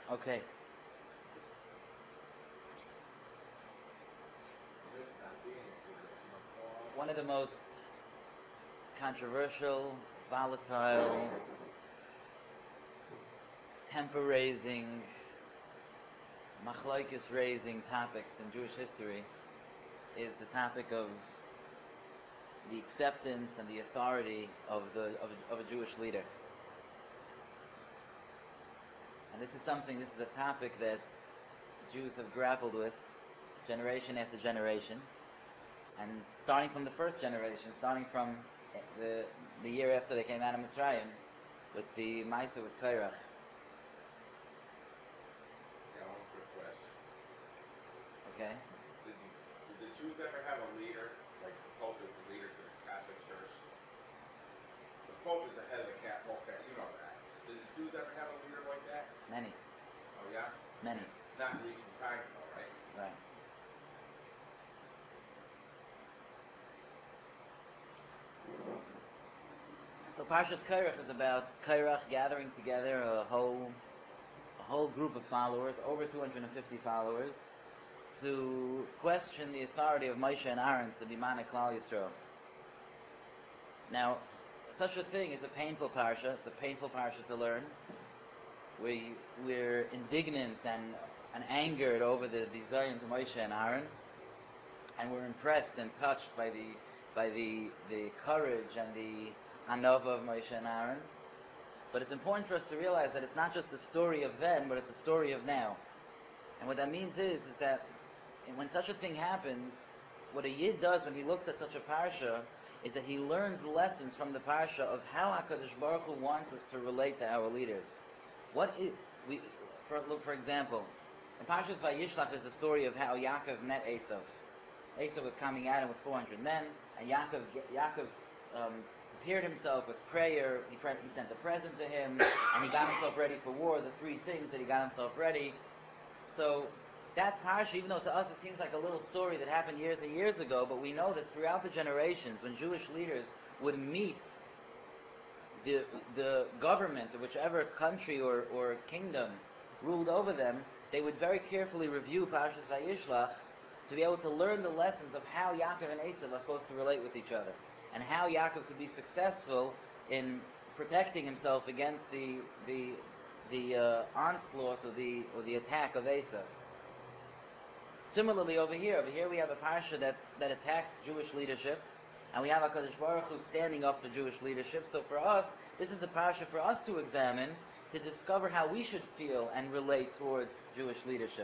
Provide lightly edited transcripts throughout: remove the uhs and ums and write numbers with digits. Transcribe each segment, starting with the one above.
Okay. One of the most controversial, volatile, temper-raising, machlokes-raising topics in Jewish history is the topic of the acceptance and the authority of a Jewish leader. And this is a topic that Jews have grappled with generation after generation. And starting from the first generation, starting from the year after they came out of Mitzrayim, with the Maisa with Kairach. Got one quick question. Okay. Did the Jews ever have a leader, like the Pope is the leader to the Catholic Church? The Pope is the head of the Catholic, you know that. Did the Jews ever have a leader like that? Many. Oh yeah? Many. Not in recent times though, right? Right. So Parshas Kairach is about Kairach gathering together a whole group of followers, over 250 followers, to question the authority of Moshe and Aaron to be Mana Klal Yisrael. Now, such a thing is a painful parsha. It's a painful parsha to learn. We're indignant and angered over the bizayon to Moshe and Aaron, and we're impressed and touched by the courage and the anova of Moshe and Aaron. But it's important for us to realize that it's not just a story of then, but it's a story of now. And what that means is that when such a thing happens, what a Yid does when he looks at such a parsha is that he learns lessons from the parsha of how HaKadosh Baruch Hu wants us to relate to our leaders. For example, in Parshas Vayishlach is the story of how Yaakov met Esav. Esav was coming at him with 400 men, and Yaakov prepared himself with prayer. He sent a present to him, and he got himself ready for war. The three things that he got himself ready. So that parsha, even though to us it seems like a little story that happened years and years ago, but we know that throughout the generations, when Jewish leaders would meet the government of whichever country or kingdom ruled over them, they would very carefully review Parshas Vayishlach to be able to learn the lessons of how Yaakov and Esav are supposed to relate with each other, and how Yaakov could be successful in protecting himself against the onslaught or the attack of Esav. Similarly, over here we have a parsha that attacks Jewish leadership, and we have HaKadosh Baruch Hu standing up for Jewish leadership. So for us, this is a parsha for us to examine, to discover how we should feel and relate towards Jewish leadership.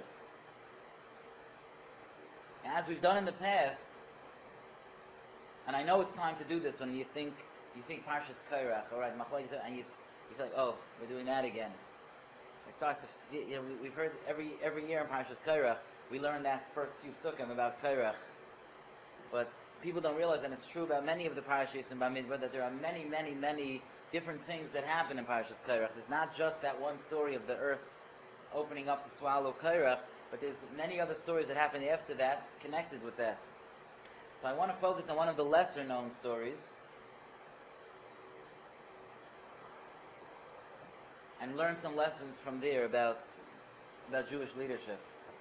And as we've done in the past, and I know it's time to do this when you think Parshas Kairach, all right, and you feel like, oh, we're doing that again. It starts to, we've heard every year in Parshas Kairach, we learn that first few psukim about Kairach. But people don't realize, and it's true about many of the parashas in Bamidbar, that there are many, many, many different things that happen in Parashas Kairach. There's not just that one story of the earth opening up to swallow Kairach, but there's many other stories that happen after that connected with that. So I want to focus on one of the lesser known stories and learn some lessons from there about Jewish leadership.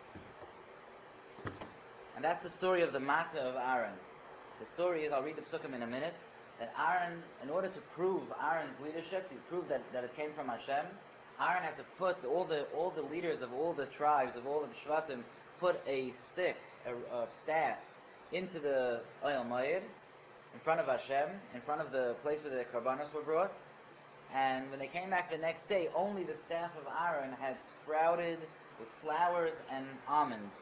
And that's the story of the Mata of Aaron. The story is, I'll read the psukim in a minute, that Aaron, in order to prove Aaron's leadership, to prove that it came from Hashem, Aaron had to put all the leaders of all the tribes, of all the Shvatim, put a stick, a staff, into the Oyel Moed, in front of Hashem, in front of the place where the Karbanos were brought. And when they came back the next day, only the staff of Aaron had sprouted with flowers and almonds.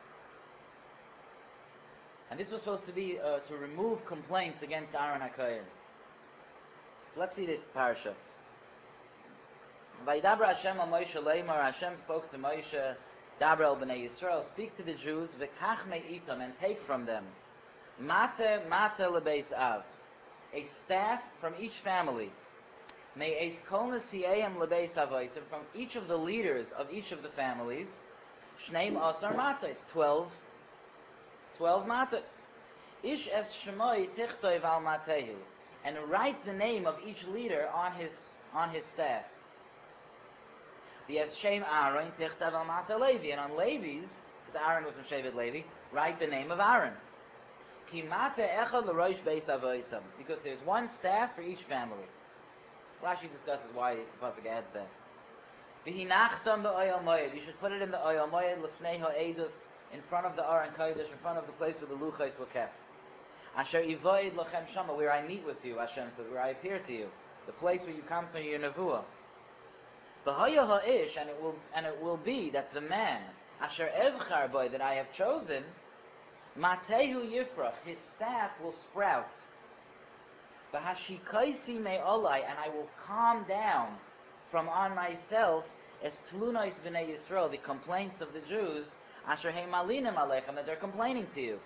And this was supposed to be to remove complaints against Aaron HaKohen. So let's see this parsha. Vayidabra Hashem al Moshe Leimar, Hashem spoke to Moshe, Dabra el Bnei Yisrael, speak to the Jews, v'kach me'itam, and take from them, mate lebeis av, a staff from each family, me'es kol nesieim lebeis avosim, from each of the leaders of each of the families, shneim asar mates, 12 matas. Ish es shemoi tichtoiv al matehu, and write the name of each leader on his staff. The Shem Aaron Tichtav al Mata Levi, and on Levi's, because Aaron was from Shevet Levi, write the name of Aaron. Ki Mata Echad L'Rosh Beis Avoisam, because there's one staff for each family. Rashi discusses why the pasuk adds that. V'hinachtam be'oyel moed. You should put it in the oyel moed l'fnei ha'edus, in front of the Aron Kodesh, in front of the place where the luchos were kept. Asher ivoid lochem shama, where I meet with you, Hashem says, where I appear to you, the place where you come for your nevuah. V'hoya ha'ish, and it will be that the man asher evchar boy, that I have chosen, matehu yifrach, his staff will sprout. V'hashikaisi me'olai, and I will calm down from on myself as tlunois v'nei Yisrael, the complaints of the Jews, asher heim alinim aleichem, that they're complaining to you.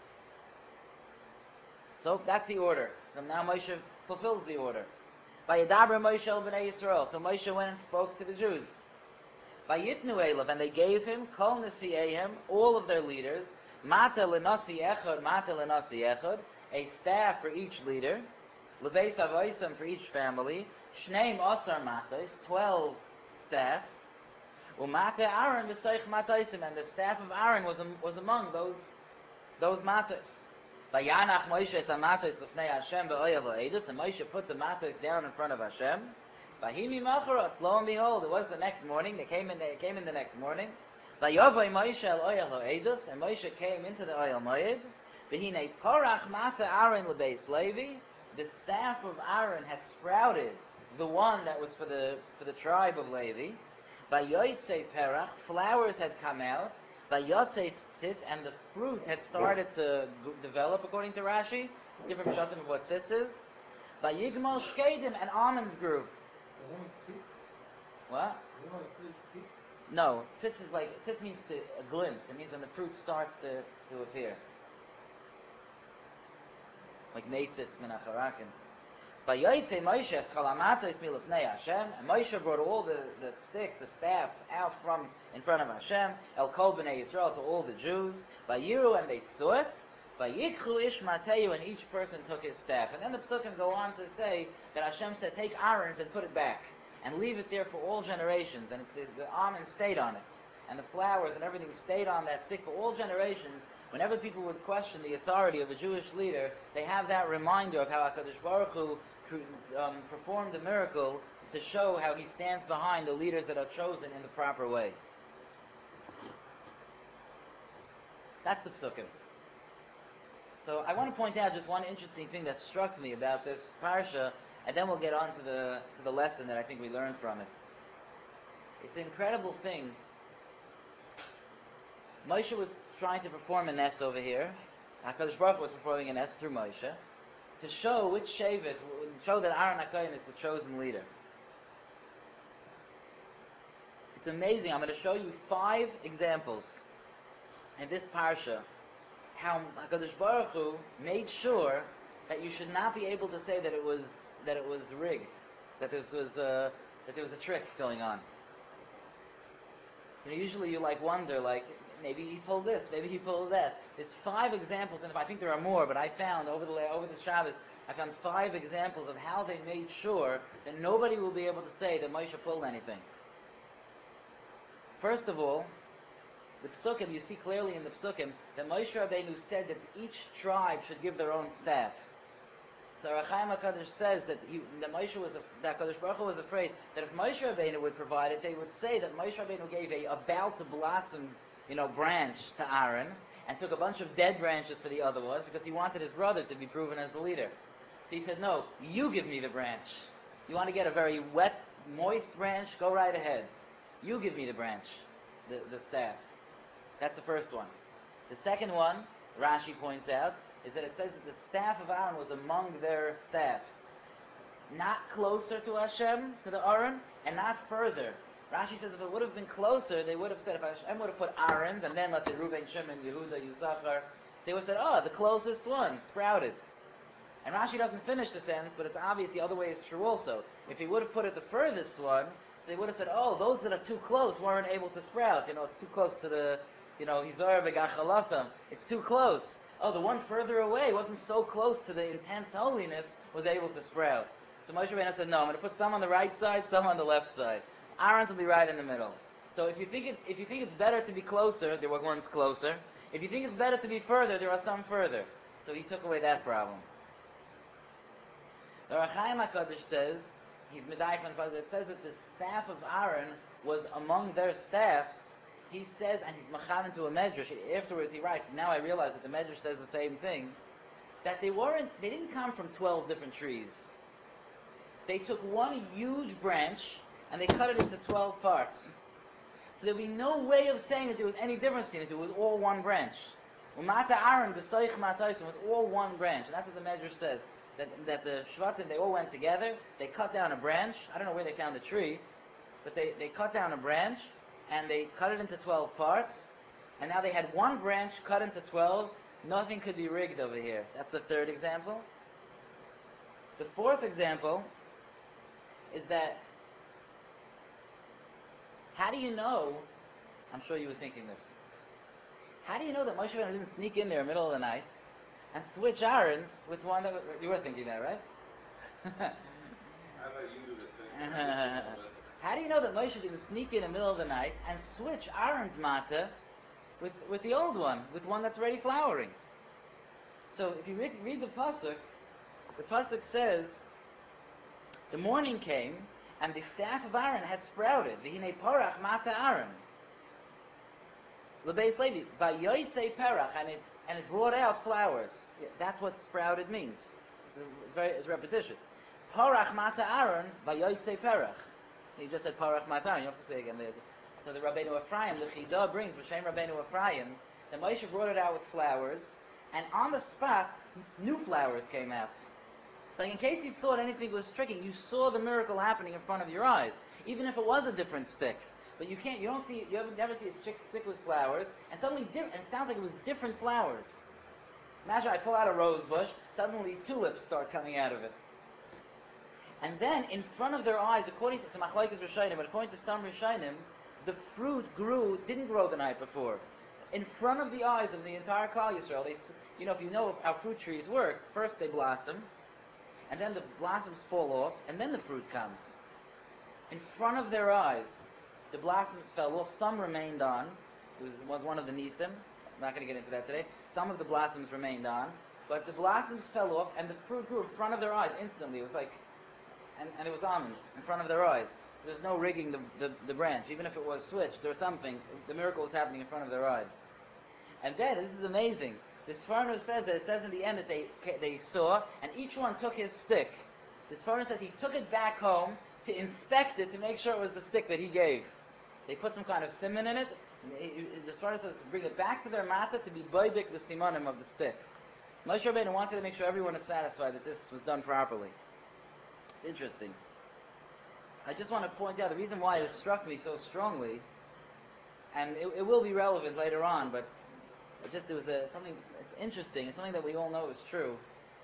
So that's the order. So now Moshe fulfills the order. Vayedaber Moshe el b'nei Yisrael. So Moshe went and spoke to the Jews. Vayitnu elav, and they gave him kol nesieihem, all of their leaders, mata lenasi echad, a staff for each leader, leveis avoisam, for each family, shneim osar matos, 12 staffs, umata Aaron b'seich matosim, and the staff of Aaron was among those matos. Vayanach Moshe es hamatos l'fnei Hashem be'oyel ha'edus, and Moshe put the matos down in front of Hashem. Vahimi macharos, lo and behold, it was the next morning. They came in the next morning. Vayovay Moshe el oyel ha'edus, and Moshe came into the oyel moed. V'hinei porach mata Aaron lebeis Levi. The staff of Aaron had sprouted, the one that was for the tribe of Levi. Vayotzei perach, flowers had come out. Vayotzei tzitz, and the fruit had started to develop, according to Rashi. Different pshatim of what tzitz is. Vayigmal shkedim, and almonds grew. What? No, tzitz is like, tzitz means a glimpse. It means when the fruit starts to appear. Like neitzitz min acharakim. Vayotzei Moshe es kol hamatos milufnei Hashem, and Moshe brought all the sticks, the staffs, out from in front of Hashem, el kol b'nei Yisrael, to all the Jews. Vayiru, and they saw it. Vayikchu ish mateyu, and each person took his staff. And then the psukim go on to say that Hashem said, take Aaron's and put it back, and leave it there for all generations. And the almond stayed on it, and the flowers and everything stayed on that stick for all generations. Whenever people would question the authority of a Jewish leader, they have that reminder of how HaKadosh Baruch Hu performed a miracle to show how he stands behind the leaders that are chosen in the proper way. That's the psukim. So I want to point out just one interesting thing that struck me about this parsha, and then we'll get on to the lesson that I think we learned from it. It's an incredible thing. Moshe was trying to perform a nes over here. HaKadosh Baruch Hu was performing a nes through Moshe to show which shevet, show that Aaron HaKohen is the chosen leader. It's amazing. I'm going to show you 5 examples in this parsha how HaKadosh Baruch Hu made sure that you should not be able to say that it was rigged, that there was a trick going on. You know, usually you wonder, maybe he pulled this, maybe he pulled that. There's 5 examples, and I think there are more, but I found over the Shabbos, I found 5 examples of how they made sure that nobody will be able to say that Moshe pulled anything. First of all, the Psukim, you see clearly in the Psukim, that Moshe Rabbeinu said that each tribe should give their own staff. So Rachaim HaKadosh says that that HaKadosh Baruch Hu was afraid that if Moshe Rabbeinu would provide it, they would say that Moshe Rabbeinu gave a about to blossom, branch to Aaron, and took a bunch of dead branches for the other ones, because he wanted his brother to be proven as the leader. So he said, no, you give me the branch. You want to get a very wet, moist branch? Go right ahead. You give me the branch, the staff. That's the first one. The second one, Rashi points out, is that it says that the staff of Aaron was among their staffs. Not closer to Hashem, to the Aaron, and not further. Rashi says if it would have been closer, they would have said, if Hashem would have put Aaron's, and then let's say Reuben, Shimon, Yehuda, Yisachar, they would have said, the closest one, sprouted. And Rashi doesn't finish the sentence, but it's obvious the other way is true also. If he would have put it the furthest one, so they would have said, those that are too close weren't able to sprout. It's too close to the, Hizar v'gachalasam. It's too close. The one further away wasn't so close to the intense holiness, was able to sprout. So Moshe Rabbeinu said, no, I'm going to put some on the right side, some on the left side. Aaron's will be right in the middle. So if you think it's better to be closer, there were ones closer. If you think it's better to be further, there are some further. So he took away that problem. The Rachaim HaKadosh says, he's medayik from the it says that the staff of Aaron was among their staffs. He says, and he's machaven to a medrash. Afterwards, he writes. Now I realize that the medrash says the same thing. That they didn't come from 12 different trees. They took one huge branch and they cut it into 12 parts. So there would be no way of saying that there was any difference between it. It was all one branch. Umata Aaron b'soich mataysim was all one branch. And that's what the medrash says. That the Shvatim, they all went together. They cut down a branch. I don't know where they found the tree, but they cut down a branch and they cut it into 12 parts. And now they had one branch cut into 12. Nothing could be rigged over here. That's the third example. The fourth example is that, how do you know, I'm sure you were thinking this, how do you know that Moshe Rabbeinu didn't sneak in there in the middle of the night and switch irons with one that, you were thinking that, right? I let you do the thing. How do you know that Moshe didn't sneak in the middle of the night and switch Aaron's mata with the old one, with one that's already flowering? So if you read the pasuk says, the morning came and the staff of Aaron had sprouted. V'hinei parach mata Aaron. Lebeis Levi, vayoytzei parach, and it brought out flowers. Yeah, that's what sprouted means. It's repetitious. Parach mata Aaron, vayoytzei parach. He just said parach mata Aaron. You have to say it again. So the Rabbeinu Ephraim, the Chidah brings B'Shem Rabbeinu Ephraim, that Moshe brought it out with flowers, and on the spot, new flowers came out. Like, in case you thought anything was tricking, you saw the miracle happening in front of your eyes, even if it was a different stick. But you never see a stick with flowers, and suddenly, and it sounds like it was different flowers. Imagine I pull out a rose bush, suddenly tulips start coming out of it. And then, in front of their eyes, according to Machlokes Rishonim, but according to some Rishonim, the fruit didn't grow the night before. In front of the eyes of the entire Klal Yisrael, if you know how fruit trees work, first they blossom, and then the blossoms fall off, and then the fruit comes. In front of their eyes, the blossoms fell off. Some remained on. It was one of the Nisim. I'm not going to get into that today. Some of the blossoms remained on, but the blossoms fell off, and the fruit grew in front of their eyes instantly. It was like, and it was almonds in front of their eyes. So there's no rigging the branch. Even if it was switched, there was something. The miracle was happening in front of their eyes. And then, this is amazing. The Sforno says that it says in the end that they saw, and each one took his stick. The Sforno says he took it back home to inspect it to make sure it was the stick that he gave. They put some kind of siman in it. The Sforno says to bring it back to their mata to be boidik the simanim of the stick. Moshe Rabbeinu wanted to make sure everyone is satisfied that this was done properly. It's interesting. I just want to point out the reason why it struck me so strongly, and it will be relevant later on, but it was something. It's interesting. It's something that we all know is true.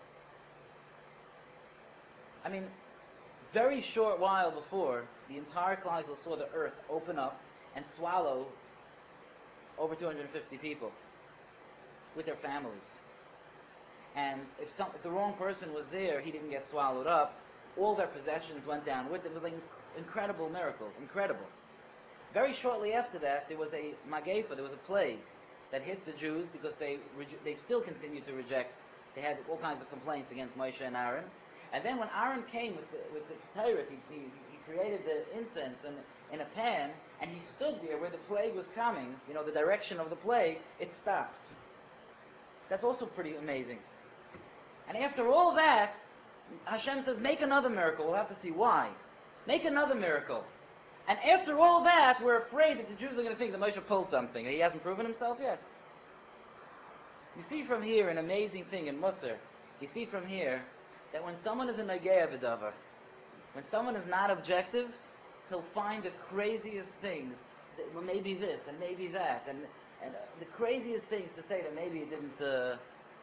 I mean, very short while before, the entire Klal Yisrael saw the earth open up and swallow over 250 people with their families. And if the wrong person was there, he didn't get swallowed up. All their possessions went down with it. It was like incredible miracles, incredible. Very shortly after that, there was a magefa, there was a plague that hit the Jews because they still continued to reject. They had all kinds of complaints against Moshe and Aaron. And then when Aaron came with the Torah, he created the incense in a pan, and he stood there where the plague was coming, the direction of the plague, it stopped. That's also pretty amazing. And after all that, Hashem says, make another miracle. We'll have to see why. Make another miracle. And after all that, we're afraid that the Jews are going to think that Moshe pulled something. He hasn't proven himself yet. You see from here an amazing thing in Musar. You see from here that when someone is a Nagea B'davar, when someone is not objective, he'll find the craziest things. Well, maybe this and maybe that, and the craziest things to say that maybe it didn't.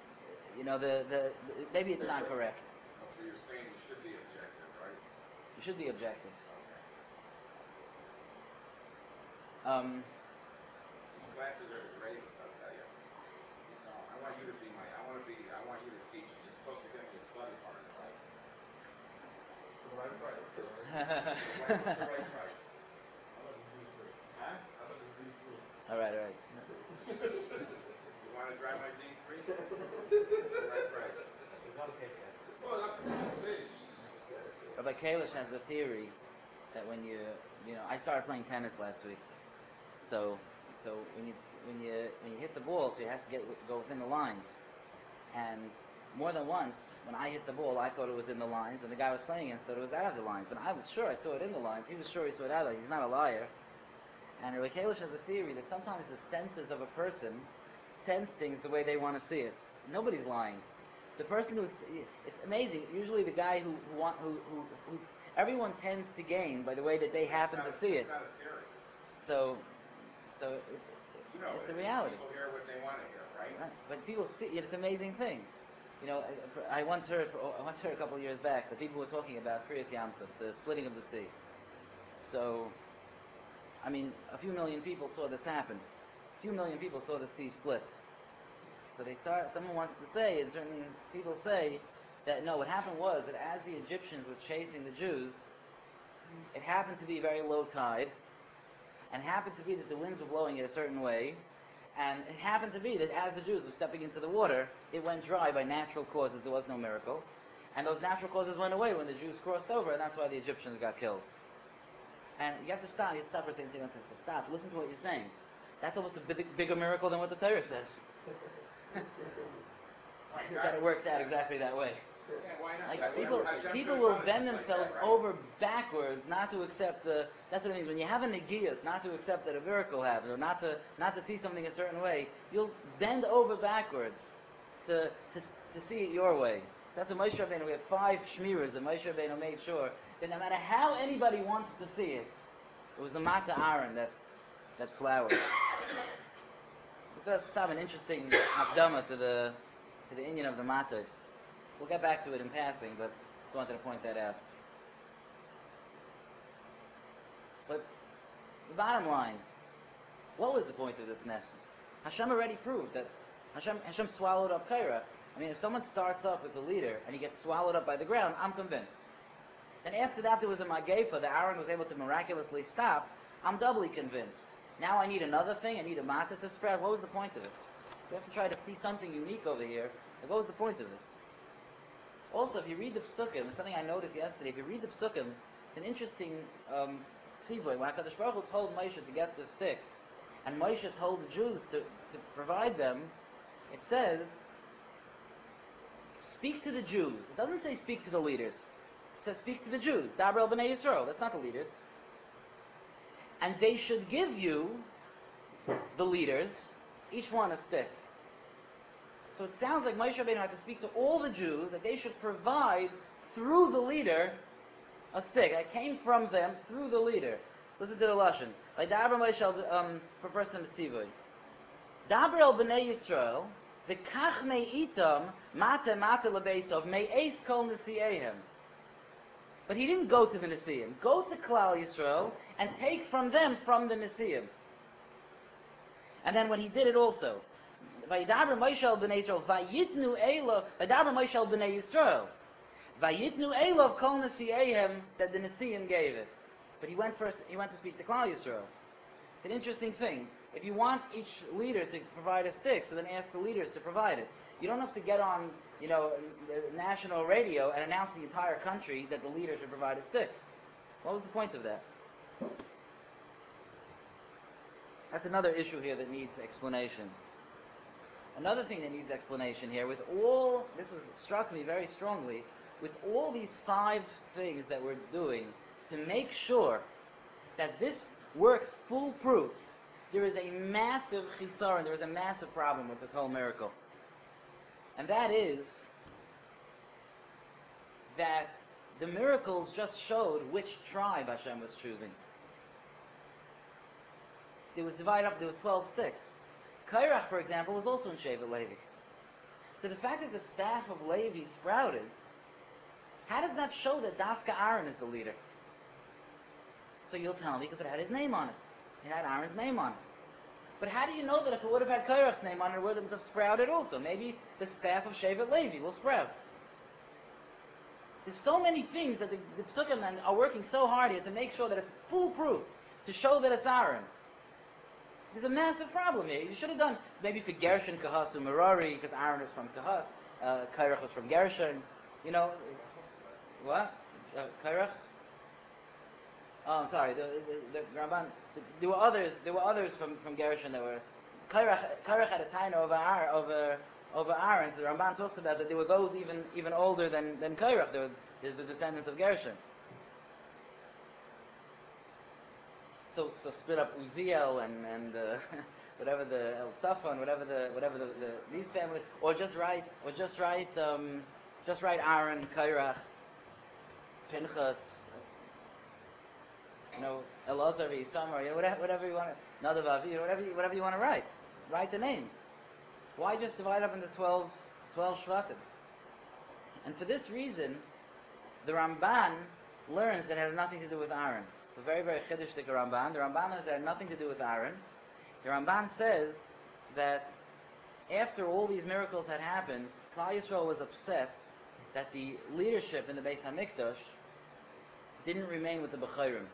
Maybe it's not correct. So you're saying you should be objective, right? You should be objective. Okay. These classes are the greatest, I'll tell you. I want you to teach me. You're supposed to get me a study partner, right? For the right price. What's the right price? How about this is free? Huh? All right, all right. You want to drive my Z3? It's the right price. There's not a cake yet. Well, not too big. Rabbi Kalish has a theory that when I started playing tennis last week, so when you hit the ball, so it has to go within the lines, and more than once when I hit the ball, I thought it was in the lines, and the guy I was playing against thought it was out of the lines, but I was sure I saw it in the lines. He was sure he saw it out of the lines. He's not a liar. And Rabbi Kalish has a theory that sometimes the senses of a person sense things the way they want to see it. Nobody's lying. The person it's amazing. Usually the guy who everyone tends to gain by the way that they happen to see it. It's not a theory. So it's the reality. People hear what they want to hear, right? But people see it's an amazing thing. I once heard a couple of years back that people were talking about Kriyas Yamsuf, the splitting of the sea. So, I mean, a few million people saw this happen. A few million people saw the sea split. So someone wants to say, and certain people say, that no, what happened was that as the Egyptians were chasing the Jews, it happened to be very low tide, and it happened to be that the winds were blowing it a certain way, and it happened to be that as the Jews were stepping into the water, it went dry by natural causes. There was no miracle. And those natural causes went away when the Jews crossed over, and that's why the Egyptians got killed. And you have to stop. You have to stop for a second and say, stop. Listen to what you're saying. That's almost a bigger miracle than what the Torah says. That it worked out exactly that way. Yeah, why not? Like people will bend themselves over backwards not to accept that's what it means when you have a negias, not to accept that a miracle happened, or not to see something a certain way. You'll bend over backwards to see it your way. So that's what Moshe Rabbeinu. We have 5 shmiras that Moshe Rabbeinu made sure that no matter how anybody wants to see it, it was the Mata Aaron that flowered. This does have an interesting hakdama to the inyan of the matas. We'll get back to it in passing, but just wanted to point that out. But the bottom line, what was the point of this nest? Hashem already proved that Hashem swallowed up Kairach. I mean, if someone starts off with the leader and he gets swallowed up by the ground, I'm convinced. Then after that there was a Magefa that Aaron was able to miraculously stop, I'm doubly convinced. Now I need another thing, I need a mata to spread. What was the point of it? We have to try to see something unique over here. And what was the point of this? Also, if you read the Psukim, something I noticed yesterday, if you read the Psukim, it's an interesting tzivoy. When HaKadosh Baruch Hu told Moshe to get the sticks, and Moshe told the Jews to provide them, it says, speak to the Jews. It doesn't say speak to the leaders. It says speak to the Jews. Daber el b'nei Yisrael. That's not the leaders. And they should give you, the leaders, each one a stick. So it sounds like Moshe Rabbeinu had to speak to all the Jews that they should provide through the leader a stick. That came from them through the leader. Listen to the lashon. Like Daber Moshe for first in the tzivui. Daber el b'nei Yisrael v'kach me'itam mata lebeisov me'es kol nesiehem. But he didn't go to the Nesiim. Go to Klal Yisrael and take from them from the Nesiim. And then when he did it also, Vayidaber Moshe el b'nei Yisrael, Vayitnu Elov, Vayidaber Moshe el b'nei Yisrael, Vayitnu Elov kol Nesiehem, that the Nesiim gave it. But he went to speak to Klal Yisrael. It's an interesting thing. If you want each leader to provide a stick, so then ask the leaders to provide it. You don't have to get on, national radio and announce the entire country that the leader should provide a stick. What was the point of that? That's another issue here that needs explanation. Another thing that needs explanation here, this struck me very strongly, with all these 5 things that we're doing to make sure that this works foolproof, there is a massive chisar, and there is a massive problem with this whole miracle. And that is that the miracles just showed which tribe Hashem was choosing. It was divided up, there was 12 sticks. Kairach, for example, was also in Shevet Levi. So the fact that the staff of Levi sprouted, how does that show that Dafka Aaron is the leader? So you'll tell me, because it had his name on it. It had Aaron's name on it. But how do you know that if it would have had Kairach's name on it, it would have sprouted also? Maybe the staff of Shevet Levi will sprout. There's so many things that the Psukim are working so hard here to make sure that it's foolproof, to show that it's Aaron. There's a massive problem here. You should have done maybe for Gershon, Kahas, and Merari, because Aaron is from Kahas, Kairach was from Gershon. You know, what? Kairach? Oh, I'm sorry. The Ramban. There were others. There were others from Gershon that were. Kairach had a taina over Aaron. So the Ramban talks about that there were those even older than Kairach. There were the descendants of Gershon. So split up Uziel and whatever the El Tzafon, whatever the these families, or just write Aaron, Kairach, Pinchas, Elazar, Isamar, whatever you want to, Nadav, Avi, whatever you want to write the names. Why just divide up into 12 Shvatim? And for this reason, the Ramban learns that it had nothing to do with Aaron. It's a very, very chiddishdik Ramban. The Ramban learns that it had nothing to do with Aaron. The Ramban says that after all these miracles had happened, Klal Yisrael was upset that the leadership in the Beis HaMikdash didn't remain with the Bechorim.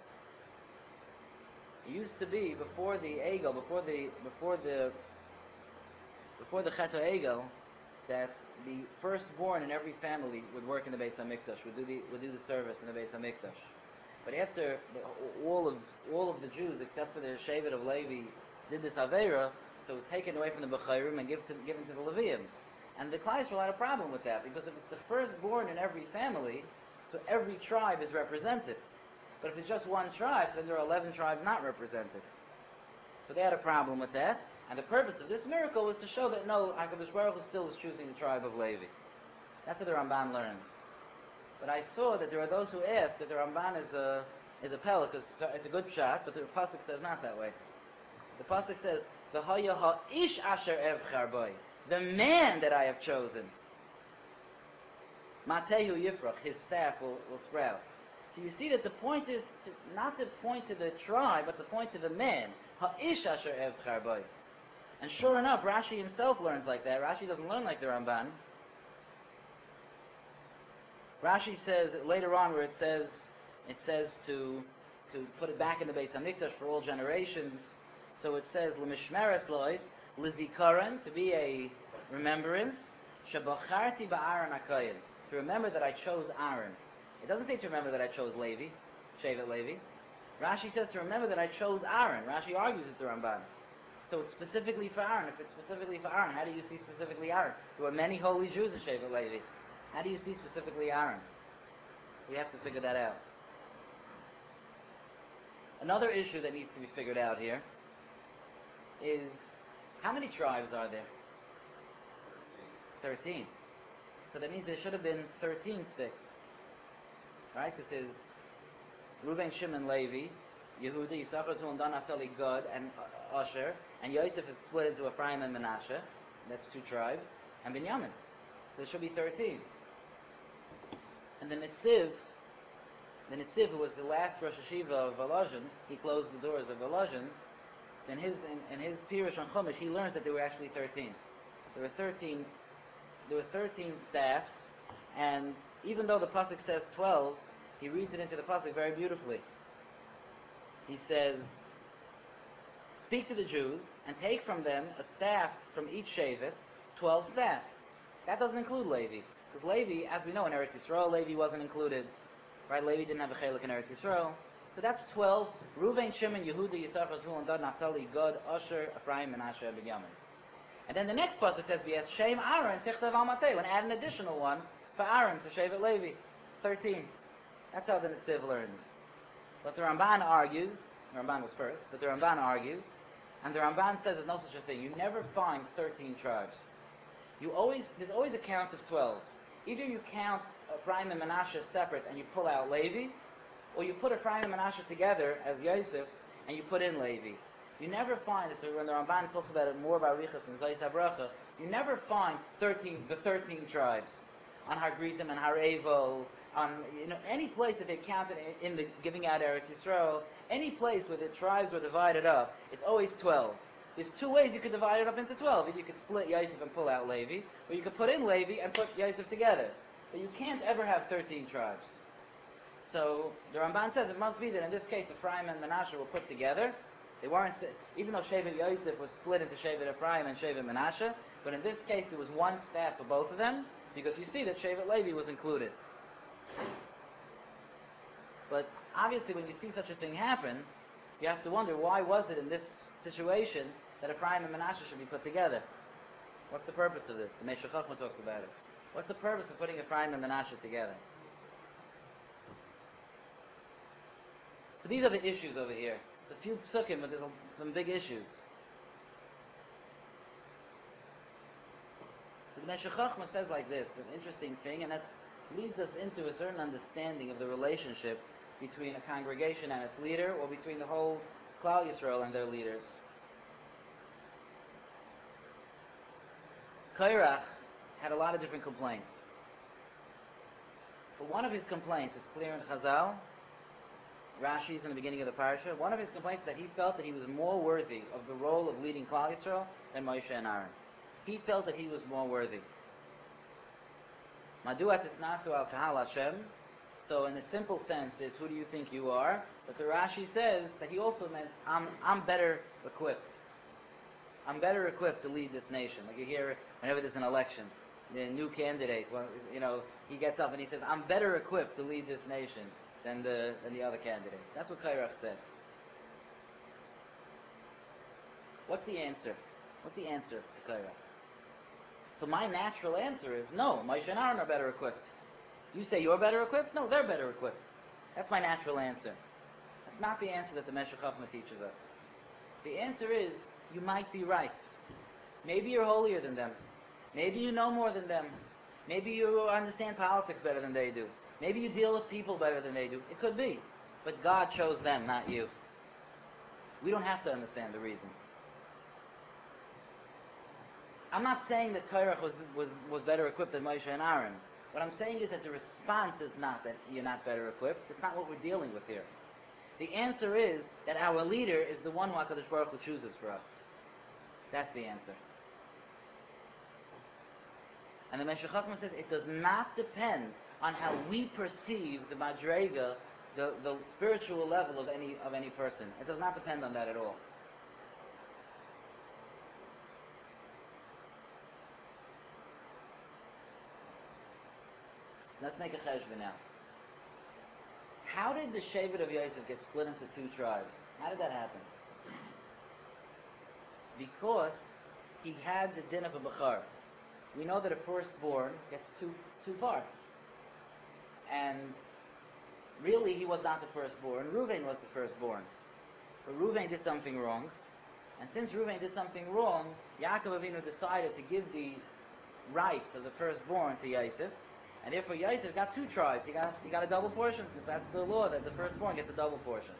It used to be before the Egel, before the Chet HaEgel, that the firstborn in every family would work in the Beis HaMikdash, would do the service in the Beis HaMikdash. But after all of the Jews, except for the Shevet of Levi, did this Aveira, so it was taken away from the Bechorim and given to the Leviim. And the Klal Yisrael had a problem with that, because if it's the firstborn in every family, so every tribe is represented. But if it's just one tribe, then there are 11 tribes not represented. So they had a problem with that. And the purpose of this miracle was to show that no, HaKadosh Baruch Hu still is choosing the tribe of Levi. That's what the Ramban learns. But I saw that there are those who ask that the Ramban is a pel, because it's a good shot, but the pasuk says not that way. The pasuk says, "V'haya ha'ish asher evchar boi," the man that I have chosen. Matehu yifrach, his staff will sprout. So you see that the point is not to point to the tribe, but to point to the man. Ha'ish asher evchar boi. And sure enough, Rashi himself learns like that. Rashi doesn't learn like the Ramban. Rashi says later on where it says to put it back in the Beis Hamikdash for all generations. So it says l'mishmeres lois l'zikaron, to be a remembrance, shabacharti ba'aron hakohen, to remember that I chose Aaron. It doesn't say to remember that I chose Levi, Shevet Levi. Rashi says to remember that I chose Aaron. Rashi argues with the Ramban. So it's specifically for Aaron. If it's specifically for Aaron, how do you see specifically Aaron? There were many holy Jews in Shevet Levi. How do you see specifically Aaron? So you have to figure that out. Another issue that needs to be figured out here is, how many tribes are there? 13. So that means there should have been 13 sticks. Right? Because there's Reuben, Shimon, Levi, Yehudi, Yisachar, Zebulun, Dan, Naphtali, Gad, and Asher, and Yosef is split into Ephraim and Menashe. That's 2 tribes, and Binyamin. So there should be 13. And the Netziv, who was the last Rosh Hashiva of Volozhin, he closed the doors of Volozhin. So in his Pirush on Chumash, he learns that there were actually 13. There were 13 staffs, and even though the pasuk says 12, he reads it into the pasuk very beautifully. He says, "Speak to the Jews and take from them a staff from each shevet, 12 staffs." That doesn't include Levi, because Levi, as we know in Eretz Yisrael, Levi wasn't included. Right? Levi didn't have a chelik in Eretz Yisrael. So that's 12. Reuven, Shimon, Yehuda, Yisachar, Zebulun, Dan, Naphtali, Gad, Asher, Ephraim, Menashe, and Binyamin. And then the next pasuk says, "V'yes Shem Aaron tichtav al matei," and add an additional one for Aaron, for Shevet Levi. 13. That's how the Netziv learns. But the Ramban argues, the Ramban was first, but the Ramban argues, and the Ramban says there's no such a thing. You never find 13 tribes. There's always a count of 12. Either you count Ephraim and Menashe separate and you pull out Levi, or you put Ephraim and Menashe together as Yosef and you put in Levi. You never find, when the Ramban talks about it more about Riches and Zayis HaBracha, you never find the 13 tribes on Har Grizim and Har Evo, on any place that they counted in the giving out Eretz Yisrael, any place where the tribes were divided up, it's always 12. There's 2 ways you could divide it up into 12. Either you could split Yosef and pull out Levi, or you could put in Levi and put Yosef together. But you can't ever have 13 tribes. So the Ramban says it must be that in this case Ephraim and Menashe were put together, They weren't, even though Shevet Yosef was split into Shevet Ephraim and Shevet Menashe, but in this case there was one staff for both of them, because you see that Shevet Levi was included. But obviously when you see such a thing happen, you have to wonder, why was it in this situation that Ephraim and Menashe should be put together? What's the purpose of this? The Meshech Chochmah talks about it. What's the purpose of putting Ephraim and Menashe together? So these are the issues over here. It's a few psukim, but there's some big issues. So the Meshech Chochmah says like this, an interesting thing, and that leads us into a certain understanding of the relationship between a congregation and its leader, or between the whole Klal Yisrael and their leaders. Korach had a lot of different complaints. But one of his complaints, it's clear in Chazal, Rashi's in the beginning of the parasha, one of his complaints is that he felt that he was more worthy of the role of leading Klal Yisrael than Moshe and Aaron. He felt that he was more worthy. Madua tisnasu al kahal Hashem. So in a simple sense, it's who do you think you are? But the Rashi says that he also meant I'm better equipped. I'm better equipped to lead this nation. Like you hear whenever there's an election, the new candidate, he gets up and he says, I'm better equipped to lead this nation than the other candidate. That's what Korach said. What's the answer? What's the answer to Korach? So my natural answer is, no, Moshe and Aaron are better equipped. You say you're better equipped? No, they're better equipped. That's my natural answer. That's not the answer that the Meshech Chochmah teaches us. The answer is, you might be right. Maybe you're holier than them. Maybe you know more than them. Maybe you understand politics better than they do. Maybe you deal with people better than they do. It could be. But God chose them, not you. We don't have to understand the reason. I'm not saying that Korach was better equipped than Moshe and Aaron. What I'm saying is that the response is not that you're not better equipped. It's not what we're dealing with here. The answer is that our leader is the one who HaKadosh Baruch Hu chooses for us. That's the answer. And the Meshech Chochmah says it does not depend on how we perceive the madrega, the spiritual level of any person. It does not depend on that at all. So let's make a cheshbon now. How did the Shevet of Yosef get split into two tribes? How did that happen? Because he had the din of a bechar. We know that a firstborn gets two parts. And really he was not the firstborn. Reuven was the firstborn. But Reuven did something wrong. And since Reuven did something wrong, Yaakov Avinu decided to give the rights of the firstborn to Yosef. And therefore Yosef got two tribes. He got a double portion, because that's the law, that the firstborn gets a double portion.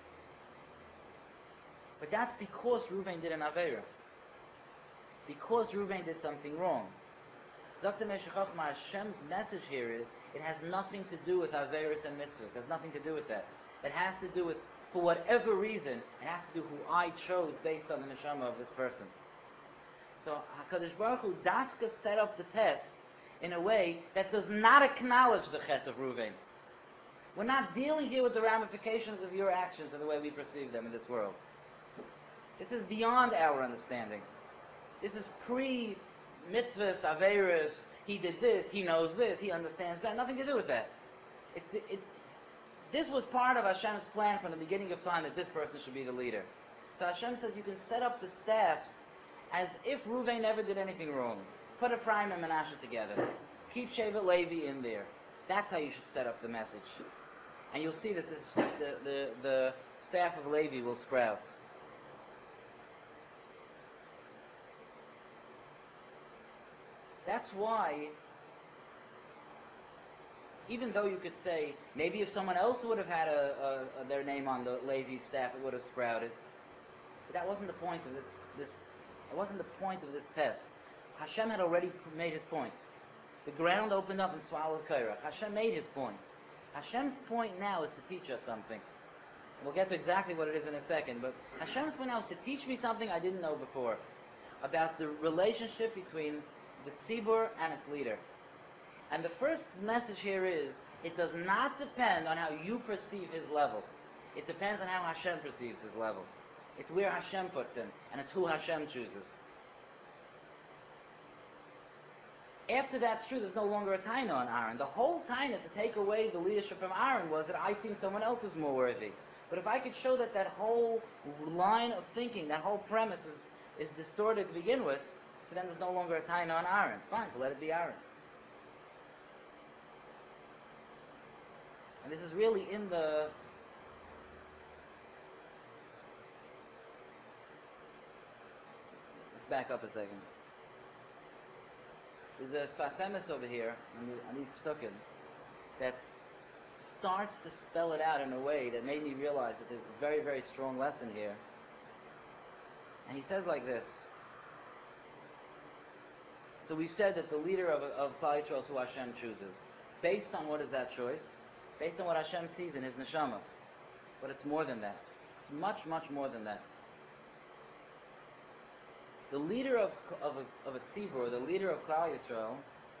But that's because Reuven did an Aveira. Because Reuven did something wrong. Zakta Meshech Chochmah, Hashem's message here is, it has nothing to do with Aveiros and Mitzvahs. It has nothing to do with that. It has to do with, for whatever reason, it has to do who I chose based on the neshama of this person. So HaKadosh Baruch Hu dafka set up the test in a way that does not acknowledge the chet of Reuven. We're not dealing here with the ramifications of your actions and the way we perceive them in this world. This is beyond our understanding. This is pre-mitzvahs, aveiros. He did this, he knows this, he understands that. Nothing to do with that. This was part of Hashem's plan from the beginning of time, that this person should be the leader. So Hashem says you can set up the staffs as if Reuven never did anything wrong. Put Ephraim and Menashe together. Keep Shevet Levi in there. That's how you should set up the message. And you'll see that the staff of Levi will sprout. That's why, even though you could say, maybe if someone else would have had their name on the Levi staff, it would have sprouted. But that wasn't the point of this. That wasn't the point of this test. Hashem had already made his point. The ground opened up and swallowed Korach. Hashem made his point. Hashem's point now is to teach us something. We'll get to exactly what it is in a second, but Hashem's point now is to teach me something I didn't know before about the relationship between the tzibur and its leader. And the first message here is, it does not depend on how you perceive his level. It depends on how Hashem perceives his level. It's where Hashem puts him, and it's who Hashem chooses. After that's true, there's no longer a taina on Aaron. The whole taina to take away the leadership from Aaron was that I think someone else is more worthy. But if I could show that that whole line of thinking, that whole premise is distorted to begin with, so then there's no longer a taina on Aaron. Fine, so let it be Aaron. And this is really in the... Let's back up a second. There's a Sfas Emes over here on these psukim that starts to spell it out in a way that made me realize that there's a very, very strong lesson here. And he says like this. So we've said that the leader of Klal Yisrael is who Hashem chooses. Based on what is that choice? Based on what Hashem sees in his neshama. But it's more than that. It's much, much more than that. The leader of a tzibur, the leader of Klal Yisrael,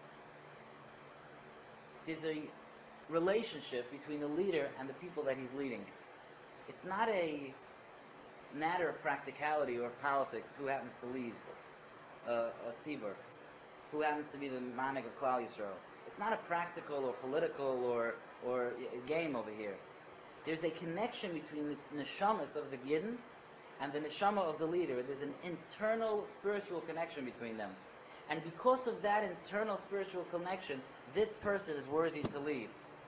is a relationship between the leader and the people that he's leading. It's not a matter of practicality or politics who happens to lead a tzibur, who happens to be the manig of Klal Yisrael. It's not a practical or political or a game over here. There's a connection between the neshamas of the Yidden and the neshama of the leader. There's an internal spiritual connection between them. And because of that internal spiritual connection, this person is worthy to lead.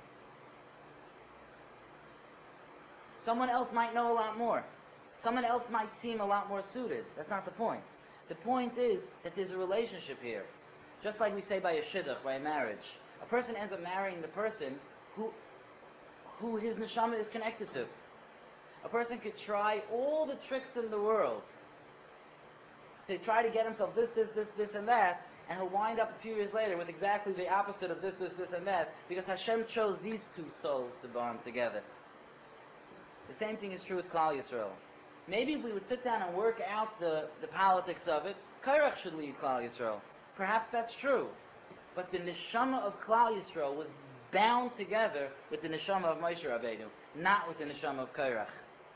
Someone else might know a lot more. Someone else might seem a lot more suited. That's not the point. The point is that there's a relationship here. Just like we say by a shidduch, by a marriage. A person ends up marrying the person who his neshama is connected to. A person could try all the tricks in the world to try to get himself this, and that, and he'll wind up a few years later with exactly the opposite of this, and that, because Hashem chose these two souls to bond together. The same thing is true with Klal Yisrael. Maybe if we would sit down and work out the politics of it, Korach should lead Klal Yisrael. Perhaps that's true. But the neshama of Klal Yisrael was bound together with the neshama of Moshe Rabbeinu, not with the neshama of Korach.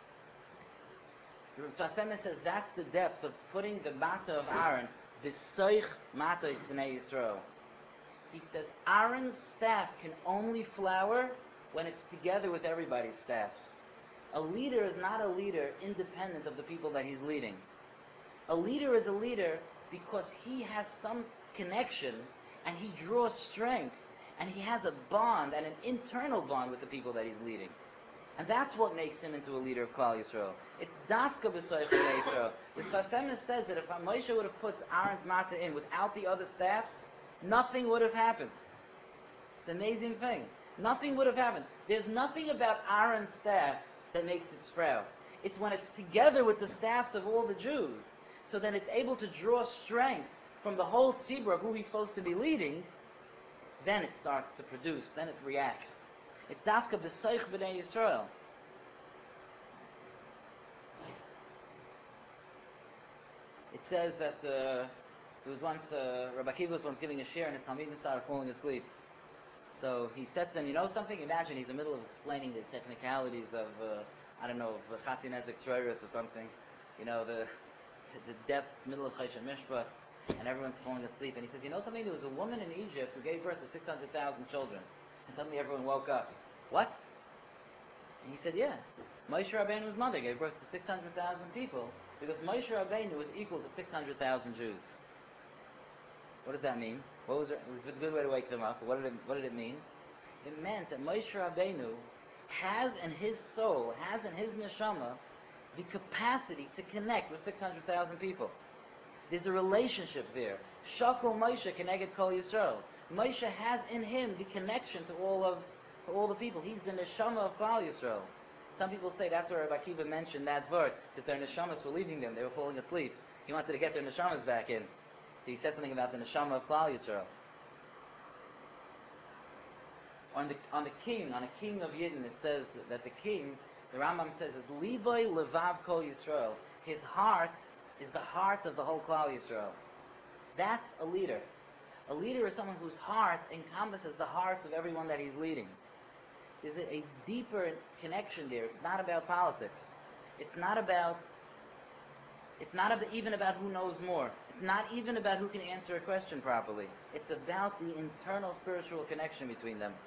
The Sfas Emes says that's the depth of putting the mata of Aaron, v'soich matos b'nei Yisrael. He says Aaron's staff can only flower when it's together with everybody's staffs. A leader is not a leader independent of the people that he's leading. A leader is a leader because he has some connection and he draws strength and he has a bond and an internal bond with the people that he's leading. And that's what makes him into a leader of Klal Yisrael. It's dafka b'soich b'nei Yisrael. The Sfas Emes says that if Moshe would have put Aaron's mata in without the other staffs, nothing would have happened. It's an amazing thing. Nothing would have happened. There's nothing about Aaron's staff that makes it sprout. It's when it's together with the staffs of all the Jews, so then it's able to draw strength from the whole tzibur of who he's supposed to be leading, then it starts to produce, then it reacts. It's dafka b'soich b'nei Yisrael. It says that there was once, Rabbi Akiva was once giving a shir and his talmidim started falling asleep. So he said to them, you know something? Imagine he's in the middle of explaining the technicalities of, of Chatzin Ezek Tzroiros or something. You know, the depths, middle of Choshen Mishpat, and everyone's falling asleep. And he says, you know something? There was a woman in Egypt who gave birth to 600,000 children. And suddenly everyone woke up. What? And he said, yeah. Moshe Rabbeinu's mother gave birth to 600,000 people because Moshe Rabbeinu was equal to 600,000 Jews. What does that mean? It was a good way to wake them up. What did it mean? It meant that Moshe Rabbeinu has in his soul, has in his neshama, the capacity to connect with 600,000 people. There's a relationship there. Shakol Moshe keneged Kol Yisrael. Moshe has in him the connection to all the people. He's the neshama of Klal Yisrael. Some people say that's where Rabbi Akiva mentioned that word, because their neshamas were leaving them. They were falling asleep. He wanted to get their neshamas back in. So he said something about the neshama of Klal Yisrael. On a king of Yidden, it says that the king, the Rambam says, is Liboy Levav Kol Yisrael. His heart is the heart of the whole Klal Yisrael. That's a leader. A leader is someone whose heart encompasses the hearts of everyone that he's leading. There's a deeper connection there. It's not about politics. It's not about It's not even about who knows more. It's not even about who can answer a question properly. It's about the internal spiritual connection between them.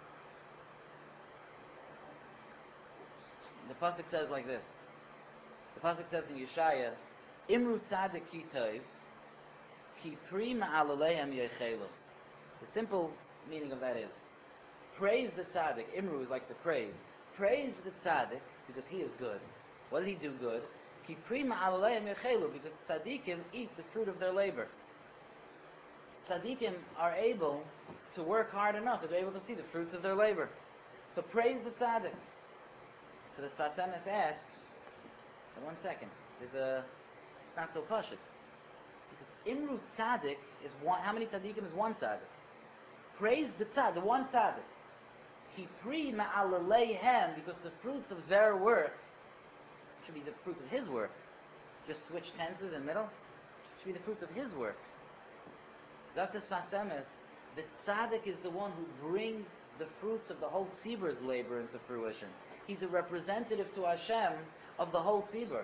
The pasuk says like this. The pasuk says in Yeshaya, "Imru tzadik ki tov, ki pri ma'alalehem yechelu." The simple meaning of that is, praise the tzaddik. Imru is like to praise. Praise the tzaddik because he is good. What did he do good? Ki pri ma'alalehem yechelu, because tzaddikim eat the fruit of their labor. Tzaddikim are able to work hard enough to be able to see the fruits of their labor. So praise the tzaddik. So the Sfas Emes asks, 1 second, it's not so pashut. He says, Imru tzaddik is one, how many tzaddikim is one tzaddik? Praise the tzaddik, the one tzaddik. Ki pri ma'aleleihem, because the fruits of their work should be the fruits of his work. Just switch tenses in the middle. Should be the fruits of his work. Dr. Sfas Emes, the tzaddik is the one who brings the fruits of the whole tzibur's labor into fruition. He's a representative to Hashem of the whole tzibur.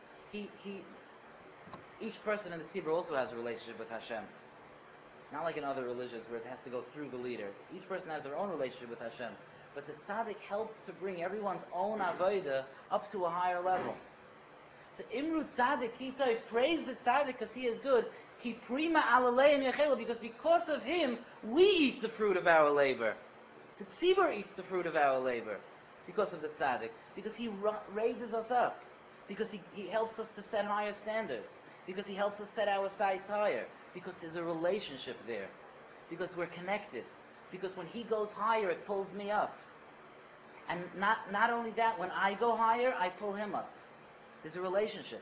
Each person in the tzibur also has a relationship with Hashem. Not like in other religions where it has to go through the leader. Each person has their own relationship with Hashem. But the tzaddik helps to bring everyone's own avodah up to a higher level. So Imru tzaddik kitay, praise the tzaddik because he is good. Ki prima alaleim yechelu, because of him we eat the fruit of our labor. The tzibur eats the fruit of our labor because of the tzaddik, because he raises us up, because he helps us to set higher standards, because he helps us set our sights higher, because there's a relationship there, because we're connected, because when he goes higher it pulls me up. And not only that, when I go higher I pull him up. There's a relationship.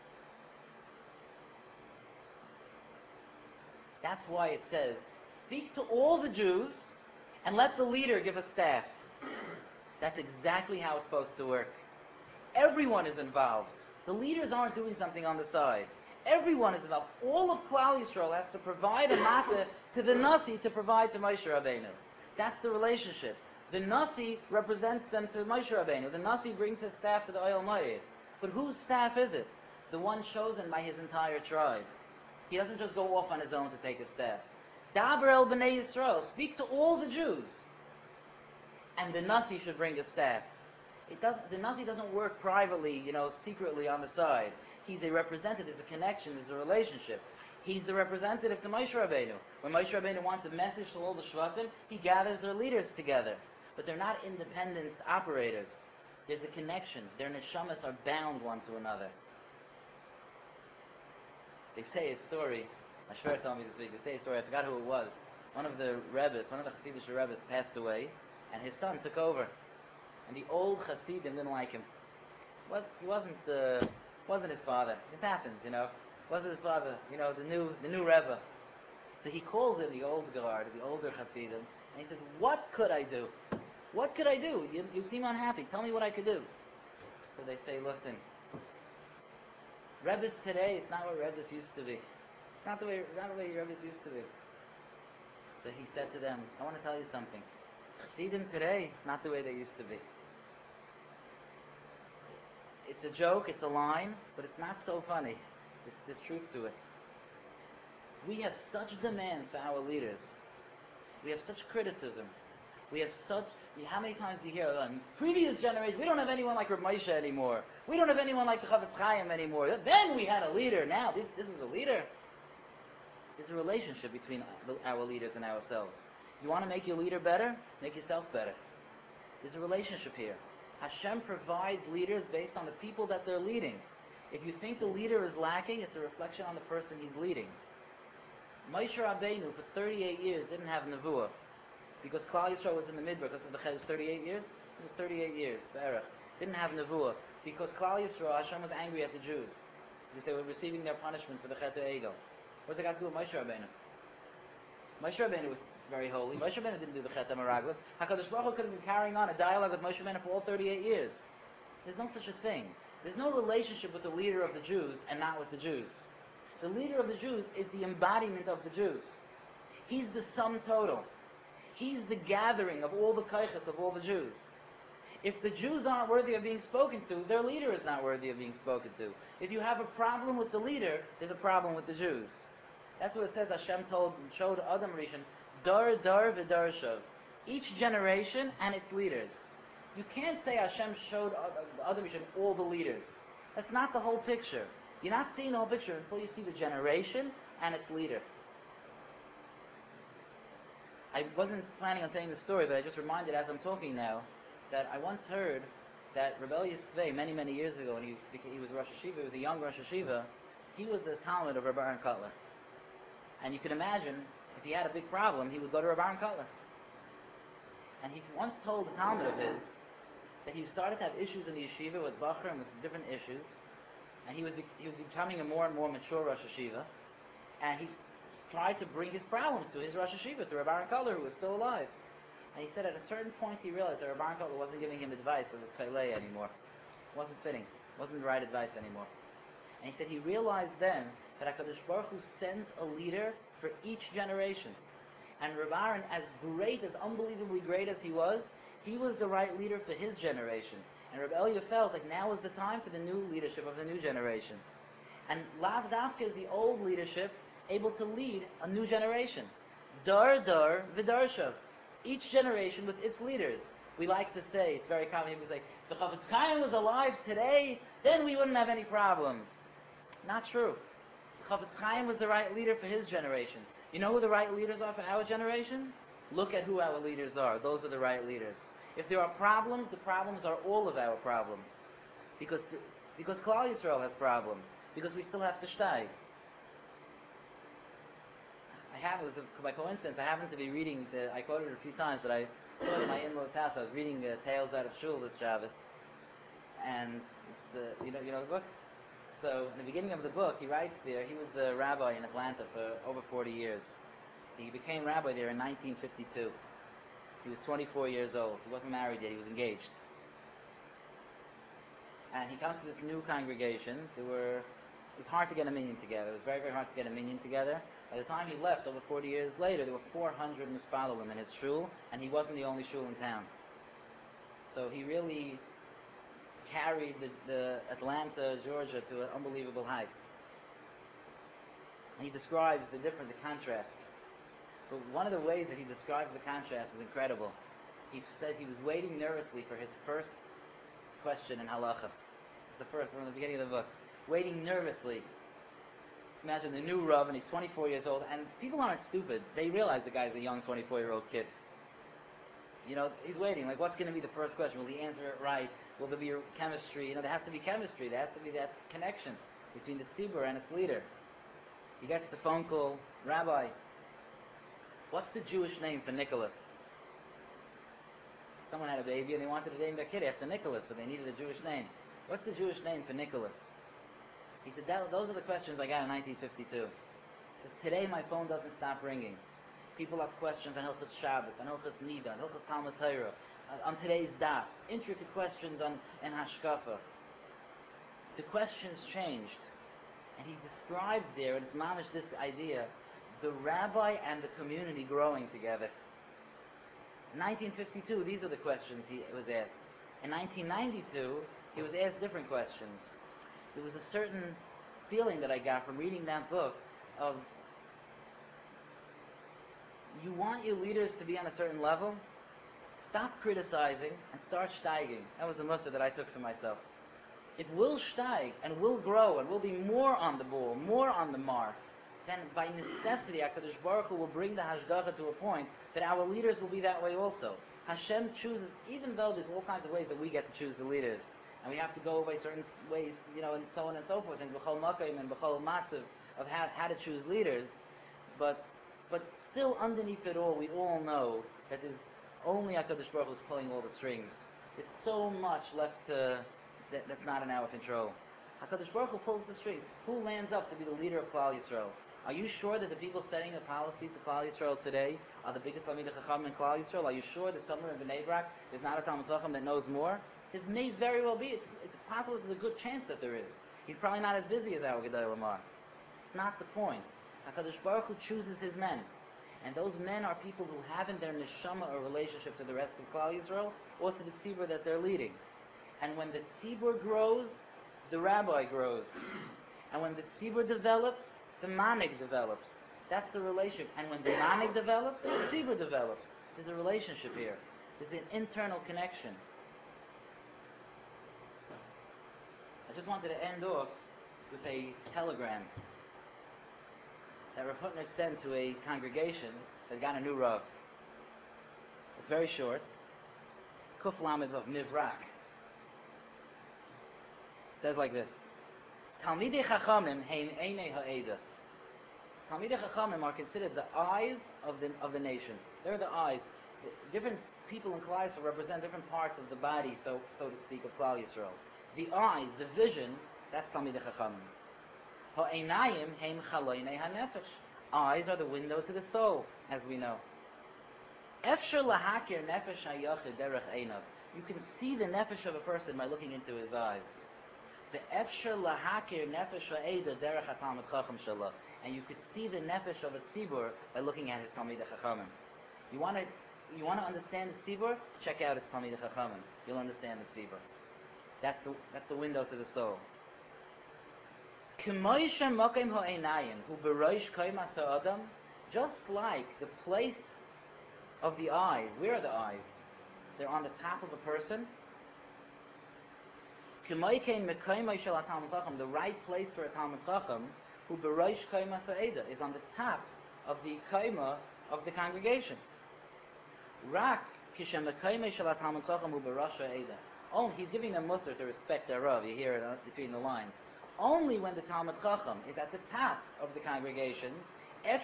That's why it says, speak to all the Jews and let the leader give a staff. That's exactly how it's supposed to work. Everyone is involved. The leaders aren't doing something on the side. Everyone is involved. All of Klal Yisrael has to provide a matzah to the Nasi to provide to Moshe Rabbeinu. That's the relationship. The Nasi represents them to Moshe Rabbeinu. The Nasi brings his staff to the Oyel Moed. But whose staff is it? The one chosen by his entire tribe. He doesn't just go off on his own to take a staff. Daber el b'nei Yisrael, speak to all the Jews. And the Nasi should bring a staff. The Nasi doesn't work privately, secretly on the side. He's a representative, there's a connection, there's a relationship. He's the representative to Moshe Rabbeinu. When Moshe Rabbeinu wants a message to all the Shvatim, he gathers their leaders together. But they're not independent operators. There's a connection. Their neshamas are bound one to another. They say a story, Ashver told me this week, they say a story, I forgot who it was. One of the Rebbes, one of the Hasidic Rebbes passed away, and his son took over. And the old Hasidim didn't like him. He wasn't his father. This happens, Wasn't his father, the new Rebbe. So he calls in the old guard, the older Hasidim, and he says, what could I do? What could I do? You seem unhappy. Tell me what I could do. So they say, listen, Rebbes today, it's not what Rebbes used to be. It's not the way Rebbes used to be. So he said to them, I want to tell you something. Hasidim today, not the way they used to be. It's a joke, it's a line, but it's not so funny. There's truth to it. We have such demands for our leaders. We have such criticism. We have how many times do you hear, previous generation, we don't have anyone like Reb Moshe anymore. We don't have anyone like the Chavetz Chaim anymore. Then we had a leader. Now, this is a leader. There's a relationship between our leaders and ourselves. You want to make your leader better? Make yourself better. There's a relationship here. Hashem provides leaders based on the people that they're leading. If you think the leader is lacking, it's a reflection on the person he's leading. Moshe Rabbeinu, for 38 years, didn't have Nevuah. Because Klal Yisrael was in the Midbar, because of the Chet was 38 years? It was 38 years, Be'erach. Didn't have Nevuah. Because Klal Yisrael, Hashem was angry at the Jews. Because they were receiving their punishment for the Chet Egel. What's it got to do with Moshe Rabbeinu? Moshe Rabbeinu was very holy. Moshe Rabbeinu didn't do the Chet HaMeraglim. HaKadosh Baruch Hu could have been carrying on a dialogue with Moshe Rabbeinu for all 38 years. There's no such a thing. There's no relationship with the leader of the Jews and not with the Jews. The leader of the Jews is the embodiment of the Jews. He's the sum total. He's the gathering of all the kaiches of all the Jews. If the Jews aren't worthy of being spoken to, their leader is not worthy of being spoken to. If you have a problem with the leader, there's a problem with the Jews. That's what it says. Hashem showed Adam Rishon, dar v'darshav, each generation and its leaders. You can't say Hashem showed Adam Rishon all the leaders. That's not the whole picture. You're not seeing the whole picture until you see the generation and its leader. I wasn't planning on saying this story, but I just reminded as I'm talking now that I once heard that Rebbe Yisvei, many, many years ago, when he was Rosh Hashiva, he was a young Rosh Hashiva, he was a Talmud of Rabbi Aaron Kotler. And you can imagine, if he had a big problem, he would go to Rabbi Aaron Kotler. And he once told a Talmud of his that he started to have issues in the yeshiva with Bachar and with different issues, and he was becoming a more and more mature Rosh Hashiva, and he tried to bring his problems to his Rosh Hashiva, to Rabbi Aaron Kotler, who was still alive. And he said at a certain point he realized that Rabbi Aaron Kotler wasn't giving him advice that was kailei anymore. It wasn't fitting. It wasn't the right advice anymore. And he said he realized then that HaKadosh Baruch Hu sends a leader for each generation. And Rabbi Aaron, as great, as unbelievably great as he was the right leader for his generation. And Rabbi Elia felt like now was the time for the new leadership of the new generation. And Lav Dafka is the old leadership able to lead a new generation. Dar v'darshav. Each generation with its leaders. We like to say, it's very common, people say, if the Chafetz Chaim was alive today, then we wouldn't have any problems. Not true. The Chafetz Chaim was the right leader for his generation. You know who the right leaders are for our generation? Look at who our leaders are. Those are the right leaders. If there are problems, the problems are all of our problems. Because Klal Yisrael has problems. Because we still have to steig. It was by coincidence, I happened to be reading, I quoted it a few times, but I saw it in my in-laws' house. I was reading Tales Out of Shul this Shabbos. And it's, you know the book? So in the beginning of the book, he writes there, he was the rabbi in Atlanta for over 40 years. He became rabbi there in 1952. He was 24 years old. He wasn't married yet, he was engaged. And he comes to this new congregation. It was hard to get a minyan together. It was very, very hard to get a minyan together. By the time he left, over 40 years later, there were 400 mispalim in his shul, and he wasn't the only shul in town. So he really carried the Atlanta, Georgia to unbelievable heights. And he describes the contrast. But one of the ways that he describes the contrast is incredible. He says he was waiting nervously for his first question in halacha. This is the first, from the beginning of the book. Waiting nervously. Imagine the new Rav, and he's 24 years old, and people aren't stupid. They realize the guy's a young 24-year-old kid. You know, he's waiting, like, what's going to be the first question? Will he answer it right? Will there be chemistry? You know, there has to be chemistry. There has to be that connection between the tzibur and its leader. He gets the phone call, Rabbi, what's the Jewish name for Nicholas? Someone had a baby and they wanted to name their kid after Nicholas, but they needed a Jewish name. What's the Jewish name for Nicholas? He said, those are the questions I got in 1952. He says, today my phone doesn't stop ringing. People have questions on Hilchos Shabbos, on Hilchos Nida, on Hilchos Talmud Torah, on today's daf. Intricate questions on Hashkafa. The questions changed. And he describes there, and it's mamish this idea, the rabbi and the community growing together. In 1952, these are the questions he was asked. In 1992, he was asked different questions. There was a certain feeling that I got from reading that book of, you want your leaders to be on a certain level? Stop criticizing and start steiging. That was the mussar that I took for myself. If we'll steig and we'll grow and we'll be more on the ball, more on the mark, then by necessity HaKadosh Baruch Hu will bring the Hashgacha to a point that our leaders will be that way also. Hashem chooses, even though there's all kinds of ways that we get to choose the leaders, and we have to go by certain ways, you know, and so on and so forth, and B'chol Makayim and B'chol Matzav of how to choose leaders, but still underneath it all, we all know that there's only HaKadosh Baruch Hu is pulling all the strings. There's so much left that's not in our control. HaKadosh Baruch Hu pulls the strings. Who lands up to be the leader of Klal Yisrael? Are you sure that the people setting the policy for Klal Yisrael today are the biggest Talmidei Chacham in Klal Yisrael? Are you sure that somewhere in Bnei Brak there's not a Talmid Chacham that knows more? It may very well be. It's possible. There's a good chance that there is. He's probably not as busy as our Gedolei Lamar. It's not the point. HaKadosh Baruch Hu chooses his men. And those men are people who have in their neshama a relationship to the rest of Klal Yisrael or to the tzibur that they're leading. And when the tzibur grows, the rabbi grows. And when the tzibur develops, the manig develops. That's the relationship. And when the manig develops, the tzibur develops. There's a relationship here. There's an internal connection. I just wanted to end off with a telegram that Rav Hutner sent to a congregation that got a new Rav. It's very short. It's Kuf Lamed of Mivrak. It says like this: Talmidei Chachamim hein einei ha'eda. Talmidei Chachamim are considered the eyes of the nation. They're the eyes. Different people in Klal Yisrael represent different parts of the body, so to speak, of Klal Yisrael. The eyes, the vision, that's Talmidei Chachamim. Ha'einayim hein chaloinei ha'nefesh. Eyes are the window to the soul, as we know. Efshar lahakir nefesh ha'yachid derech einav. You can see the nefesh of a person by looking into his eyes. The efshar lahakir nefesh ha'eda derech ha'talmid chacham shalah. And you could see the nefesh of a tzibur by looking at his Talmidei Chachamim. You want to understand the tzibur? Check out its Talmidei Chachamim. You'll understand the tzibur. That's the window to the soul. Just like the place of the eyes. Where are the eyes? They're on the top of a person. The right place for a Talmid Chacham is on the top of the kaima of the congregation. Oh, he's giving them musar to respect their Rav. You hear it between the lines. Only when the Talmid Chacham is at the top of the congregation, can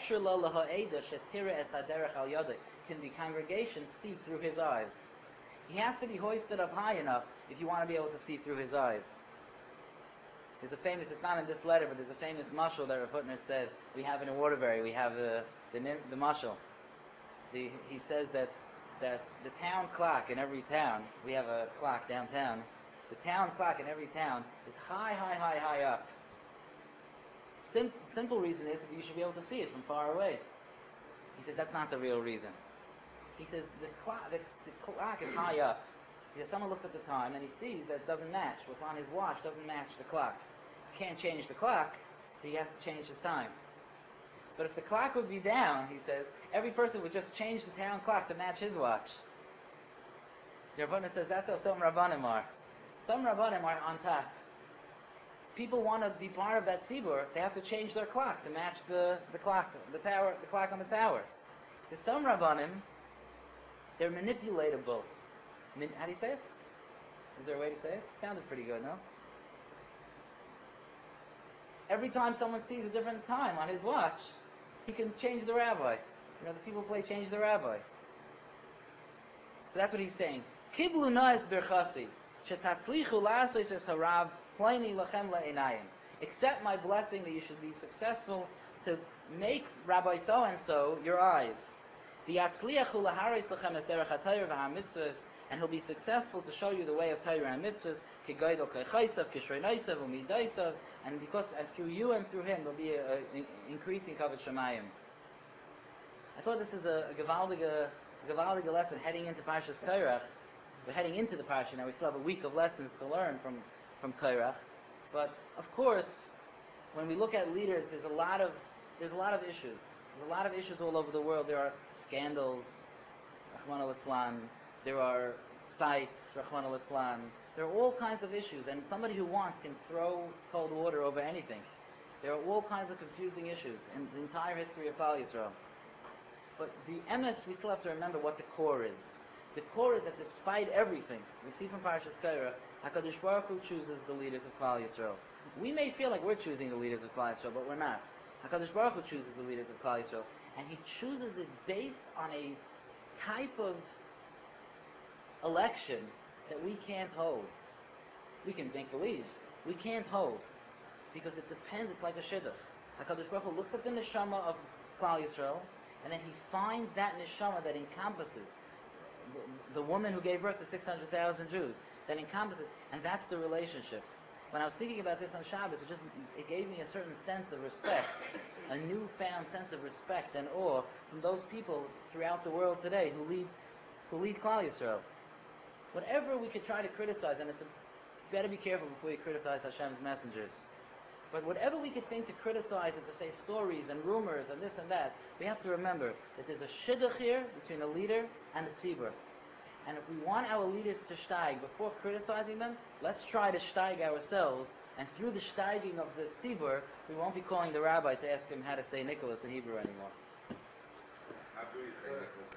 the congregation see through his eyes. He has to be hoisted up high enough if you want to be able to see through his eyes. There's a famous, it's not in this letter, but there's a famous mashal that Rav Hutner said we have in Waterbury. We have the mashal. He says that the town clock in every town, we have a clock downtown, the town clock in every town is high up. Simple reason is that you should be able to see it from far away. He says that's not the real reason. He says the clock is high up. He says someone looks at the time and he sees that it doesn't match. What's on his watch doesn't match the clock. He can't change the clock, so he has to change his time. But if the clock would be down, he says, every person would just change the town clock to match his watch. The Rabbanim says that's how some Rabbanim are. Some Rabbanim are on top. People want to be part of that tzibur, they have to change their clock to match the clock, the clock on the tower. To some Rabbanim, they're manipulatable. How do you say it? Is there a way to say it? Sounded pretty good, no? Every time someone sees a different time on his watch, he can change the rabbi. You know, the people play change the rabbi. So that's what he's saying. Kiblu na'es birchasi, shetatzlichu la'asos es harav, pleni lachem la'enayim. Accept my blessing that you should be successful to make Rabbi so-and-so your eyes. V'yatzliachu laharis lachem es derech ha'tayr v'ha'mitzvahs, and he'll be successful to show you the way of Torah and mitzvahs, and because through you and through him there'll be an increasing kavod shamayim. I thought this is a gewaldige lesson heading into Parshas Korach. We're heading into the Parsha now. We still have a week of lessons to learn from Korach. But of course, when we look at leaders, there's a lot of issues. There's a lot of issues all over the world. There are scandals, Rachmana litzlan. There are fights, Rachmana litzlan. There are all kinds of issues, and somebody who wants can throw cold water over anything. There are all kinds of confusing issues in the entire history of Klal Yisrael. But the emes, we still have to remember what the core is. The core is that despite everything, we see from Parashas Korach, HaKadosh Baruch Hu chooses the leaders of Klal Yisrael. We may feel like we're choosing the leaders of Klal Yisrael, but we're not. HaKadosh Baruch Hu chooses the leaders of Klal Yisrael, and He chooses it based on a type of election that we can't hold. We can make believe. We can't hold. Because it depends, it's like a shidduch. HaKadosh Baruch Hu looks at the neshama of Klal Yisrael, and then He finds that neshama that encompasses the woman who gave birth to 600,000 Jews, that encompasses, and that's the relationship. when I was thinking about this on Shabbos, it gave me a certain sense of respect, a newfound sense of respect and awe from those people throughout the world today who lead Klal Yisrael. Whatever we could try to criticize, and better be careful before you criticize Hashem's messengers. But whatever we could think to criticize and to say stories and rumors and this and that, we have to remember that there's a shidduch here between a leader and a tzibur. And if we want our leaders to steig before criticizing them, let's try to steig ourselves. And through the steiging of the tzibur, we won't be calling the rabbi to ask him how to say Nicholas in Hebrew anymore. How do you say Nicholas?